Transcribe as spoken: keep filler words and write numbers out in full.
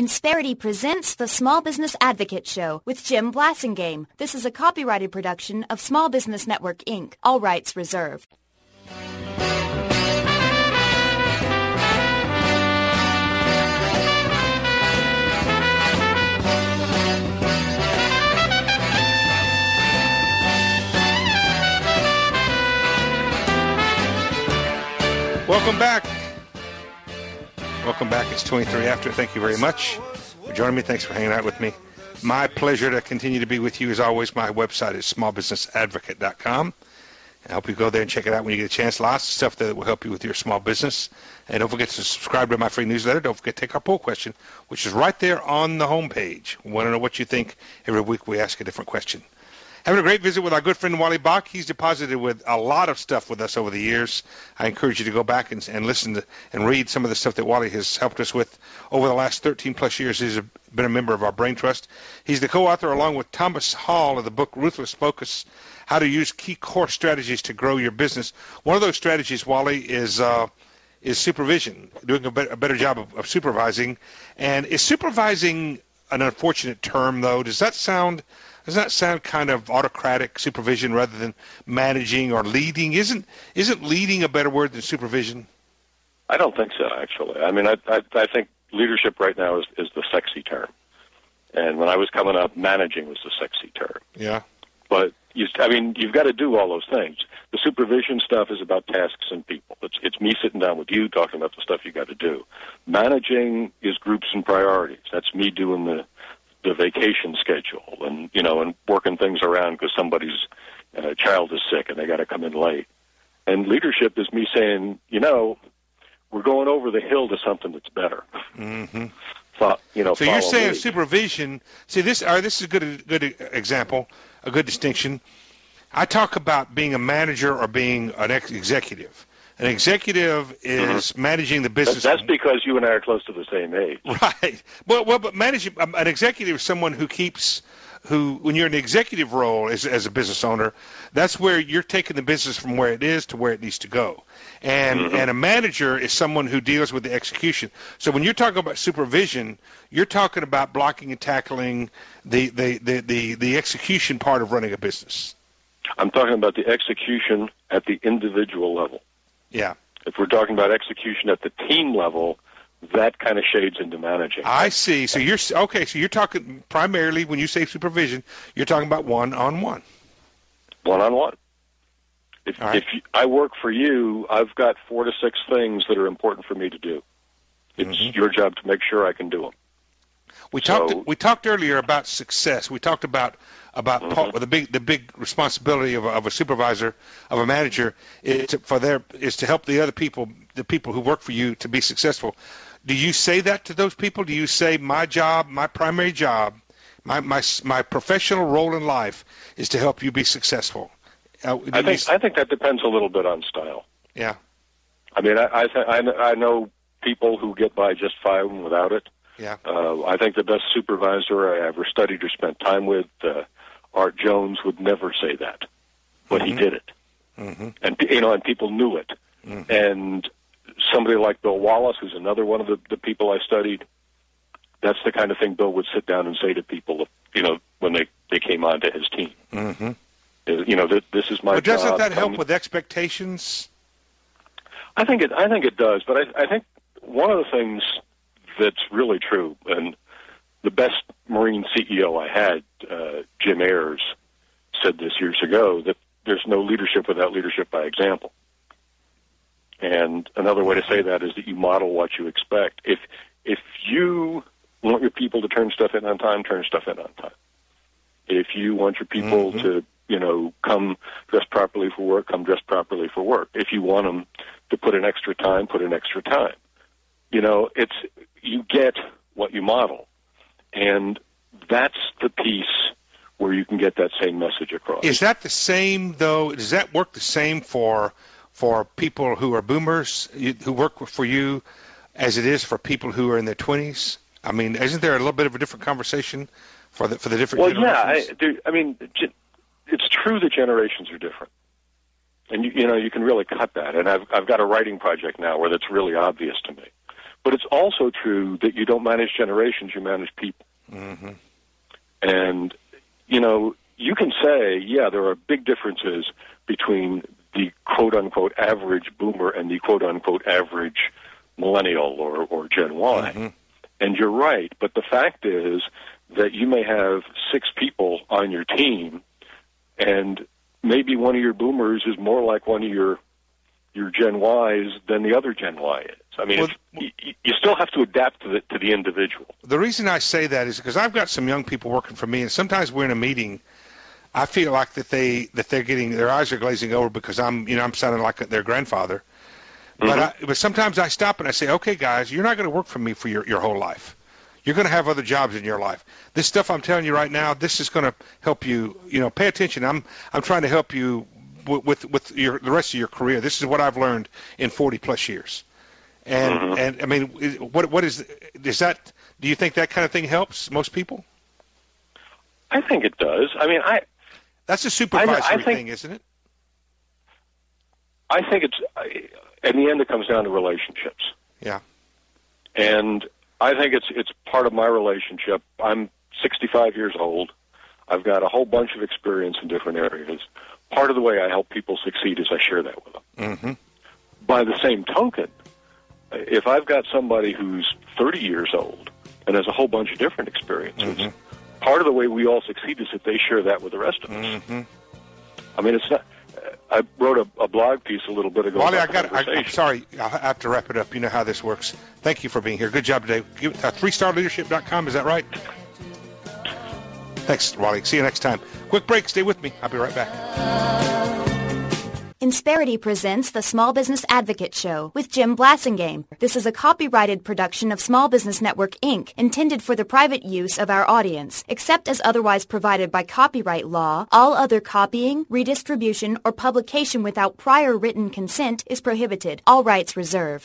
Insperity presents the Small Business Advocate Show with Jim Blasingame. This is a copyrighted production of Small Business Network, Incorporated. All rights reserved. Welcome back. Welcome back. It's twenty-three after. Thank you very much for joining me. Thanks for hanging out with me. My pleasure to continue to be with you as always. My website is small business advocate dot com. I hope you go there and check it out when you get a chance. Lots of stuff that will help you with your small business. And don't forget to subscribe to my free newsletter. Don't forget to take our poll question, which is right there on the homepage. We want to know what you think. Every week we ask a different question. Having a great visit with our good friend Wally Bach. He's deposited with a lot of stuff with us over the years. I encourage you to go back and, and listen to and read some of the stuff that Wally has helped us with over the last thirteen plus years. He's a, been a member of our Brain Trust. He's the co-author, along with Thomas Hall, of the book Ruthless Focus: How to Use Key Core Strategies to Grow Your Business. One of those strategies, Wally, is uh, is supervision, doing a, be- a better job of, of supervising. And is supervising an unfortunate term, though? Does that sound... Does that sound kind of autocratic, supervision, rather than managing or leading? Isn't isn't leading a better word than supervision? I don't think so, actually. I mean, I I, I think leadership right now is, is the sexy term. And when I was coming up, managing was the sexy term. Yeah. But, you, I mean, you've got to do all those things. The supervision stuff is about tasks and people. It's, it's me sitting down with you talking about the stuff you got to do. Managing is groups and priorities. That's me doing the... the vacation schedule and, you know, and working things around because somebody's uh, child is sick and they got to come in late. And leadership is me saying, you know, we're going over the hill to something that's better. Mm-hmm. Fo- you know, so you're saying me. Supervision, see, this uh, this is a good, good example, a good distinction. I talk about being a manager or being an ex- executive. An executive is mm-hmm. managing the business. That's because you and I are close to the same age. Right. Well, well, but managing an executive is someone who keeps, who when you're in the executive role as as a business owner, that's where you're taking the business from where it is to where it needs to go. And mm-hmm. and a manager is someone who deals with the execution. So when you're talking about supervision, you're talking about blocking and tackling the the the the, the execution part of running a business. I'm talking about the execution at the individual level. Yeah. If we're talking about execution at the team level, that kind of shades into managing. I see. So you're okay. So you're talking primarily when you say supervision, you're talking about one-on-one. One-on-one. If, right. if you, I work for you, I've got four to six things that are important for me to do. It's mm-hmm. your job to make sure I can do them. We so, talked. We talked earlier about success. We talked about about mm-hmm. part, the big the big responsibility of a, of a supervisor, of a manager, is to, for their is to help the other people, the people who work for you, to be successful. Do you say that to those people? Do you say my job, my primary job, my my my professional role in life is to help you be successful? Uh, I think you, I think that depends a little bit on style. Yeah. I mean, I I, th- I I know people who get by just fine without it. Yeah. Uh, I think the best supervisor I ever studied or spent time with, uh, Art Jones, would never say that, but mm-hmm. he did it, mm-hmm. and you know, and people knew it. Mm-hmm. And somebody like Bill Wallace, who's another one of the, the people I studied, that's the kind of thing Bill would sit down and say to people, you know, when they, they came onto his team. Mm-hmm. You know, this, this is my but doesn't job. that help I'm, with expectations? I think it. I think it does. But I, I think one of the things that's really true, and the best Marine C E O I had, uh, Jim Ayers, said this years ago, that there's no leadership without leadership by example. And another way to say that is that you model what you expect. If if you want your people to turn stuff in on time, turn stuff in on time. If you want your people mm-hmm. to, you know, come dressed properly for work, come dressed properly for work. If you want them to put in extra time, put in extra time. You know, it's you get what you model, and that's the piece where you can get that same message across. Is that the same, though? Does that work the same for for people who are boomers who work for you as it is for people who are in their twenties? I mean, isn't there a little bit of a different conversation for the for the different well, generations? yeah, I, there, I mean, it's true that generations are different. And, you, you know, you can really cut that. And I've, I've got a writing project now where that's really obvious to me, But it's also true that you don't manage generations, you manage people. Mm-hmm. And, you know, you can say, yeah, there are big differences between the quote-unquote average boomer and the quote-unquote average millennial or, or Gen Y. Mm-hmm. And you're right, but the fact is that you may have six people on your team, and maybe one of your boomers is more like one of your your Gen Ys than the other Gen Y is. I mean, well, it's, you, you still have to adapt to the, to the individual. The reason I say that is because I've got some young people working for me, and sometimes we're in a meeting, I feel like that they that they're getting their eyes are glazing over because I'm you know I'm sounding like their grandfather. Mm-hmm. But I, but sometimes I stop and I say, okay, guys, you're not going to work for me for your, your whole life. You're going to have other jobs in your life. This stuff I'm telling you right now, this is going to help you. You know, pay attention. I'm I'm trying to help you with with, with your the rest of your career. This is what I've learned in forty plus years. And mm-hmm. and I mean, what what is is that? Do you think that kind of thing helps most people? I think it does. I mean, I that's a supervisory I, I think, thing, isn't it? I think it's. I, in the end, it comes down to relationships. Yeah. And I think it's it's part of my relationship. I'm sixty-five years old. I've got a whole bunch of experience in different areas. Part of the way I help people succeed is I share that with them. Mm-hmm. By the same token, if I've got somebody who's thirty years old and has a whole bunch of different experiences, mm-hmm. part of the way we all succeed is that they share that with the rest of us. Mm-hmm. I mean, it's not. I wrote a, a blog piece a little bit ago. Wally, I got. I, I'm sorry, I have to wrap it up. You know how this works. Thank you for being here. Good job today. Uh, three star leadership dot com. Is that right? Thanks, Wally. See you next time. Quick break. Stay with me. I'll be right back. Insperity presents the Small Business Advocate Show with Jim Blasingame. This is a copyrighted production of Small Business Network, Incorporated, intended for the private use of our audience. Except as otherwise provided by copyright law, all other copying, redistribution, or publication without prior written consent is prohibited. All rights reserved.